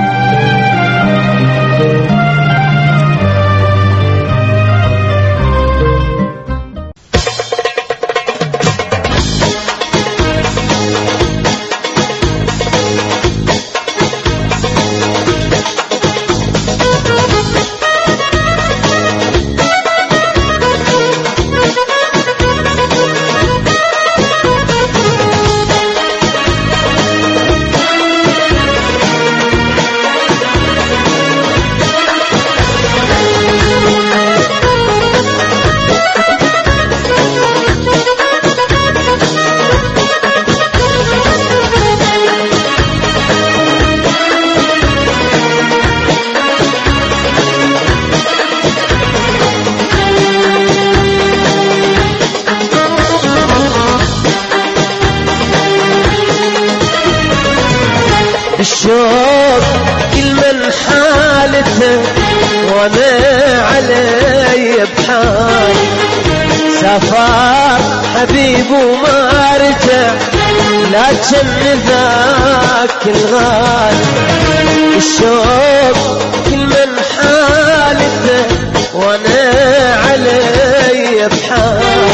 الشوق كل من حالته وانا علي بحال، سافر حبيب وما رجع لكن ذاك الغال. الشوق كل من حالته وانا علي بحال،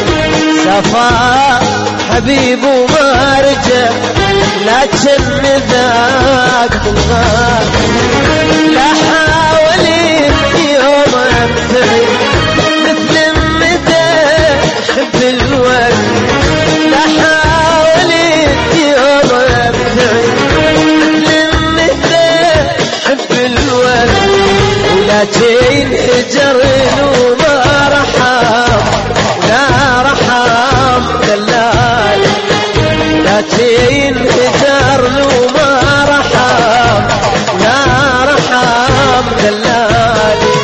سافر حبيب وما رجع لكن ذاك الغال. لا حاولين يوم ابتعد مثل مدى حب الوقت، لا حاولين يوم ابتعد مثل مدى حب الوقت، ولكن اجرن وما رحم لا رحم دلال، لكن اجرن وما رحم لا رحم دلالي.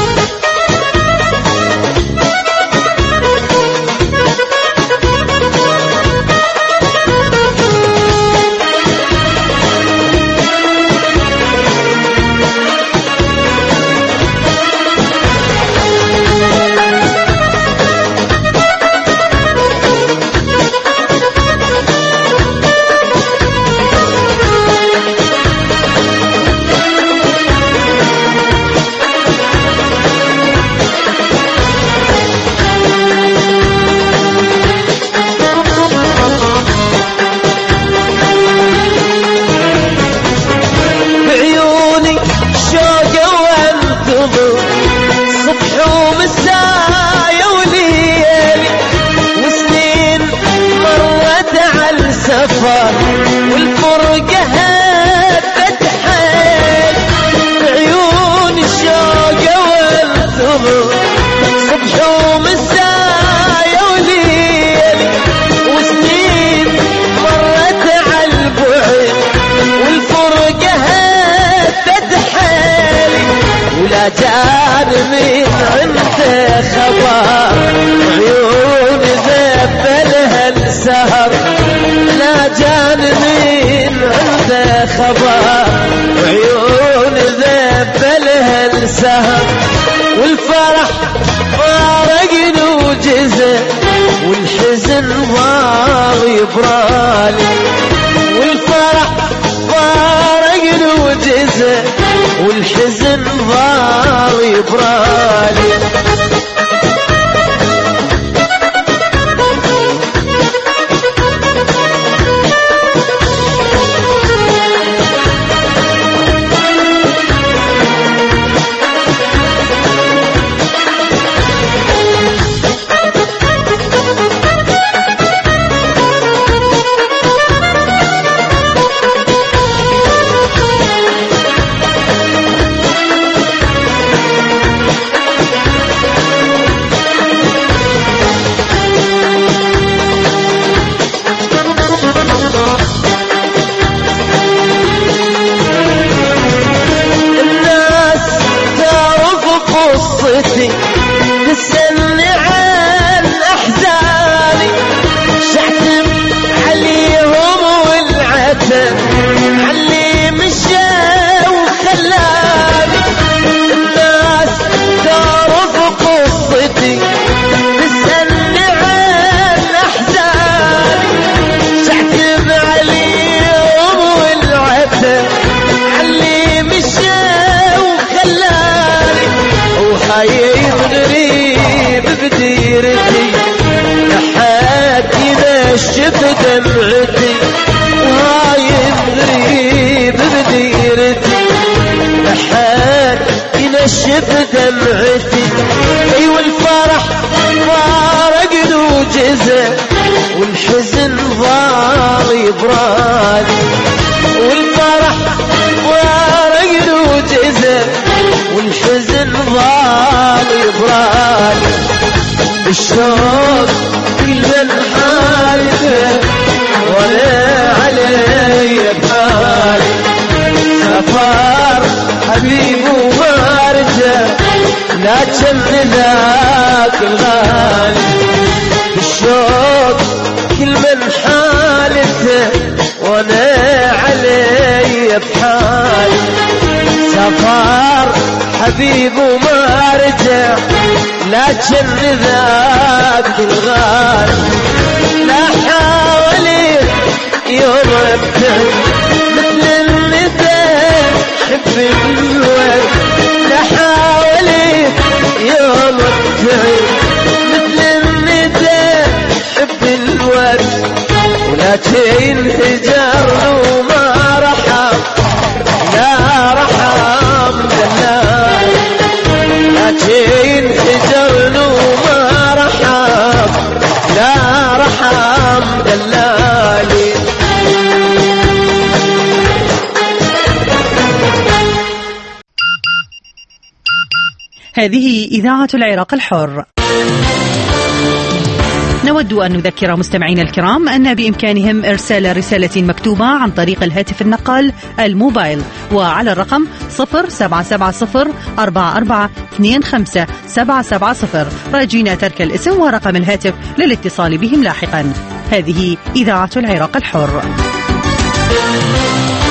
والفرقة هبت حيل عيون الشوق والثمر، صبح ومساء وليل وسنين مرت عالبعد، والفرقة هبت حيل ولا جان من عنده الخبر وعيون ذبلها السهر والفرح فارق وجزه والحزن ضاغ يبرالي والفرح فارق وجزه والحزن ضاغ يبرالي تسألني عن أحزاني شعتم عليهم والعتب علي مشى وخلاني الناس تعرف قصتي تسألني عن أحزاني شعتم عليهم والعتب علي مشى وخلاني وحيي غريب بديرتي لحد ينشف دمعتي وهايم غريب بديرتي لحد ينشف دمعتي اي والفرح فارق وجزه والحزن ضاغ يبرالي والفرح فارق وجزه والحزن ضال يبرالي بالشوق كل حالته ولا علي بحالي سفر حبيب وما رجع لا تشم ذاك الغالي بالشوق كل من حالته وانا علي بحالي سفر حبيب وما رجع لكن ذاك الغالي لا حاولي يوم ابتعد مثل الندى حب الورد لا حاولي يوم ابتعد مثل الندى حب الورد ولكن هجر وما رحم لا رحم دلال لكن هجر وما رحم لا رحم دلالي هذه إذاعة العراق الحر. نود أن نذكر مستمعينا الكرام أن بإمكانهم إرسال رسالة مكتوبة عن طريق الهاتف النقال الموبايل وعلى الرقم 077044257770 راجين ترك الاسم ورقم الهاتف للاتصال بهم لاحقا. هذه إذاعة العراق الحر.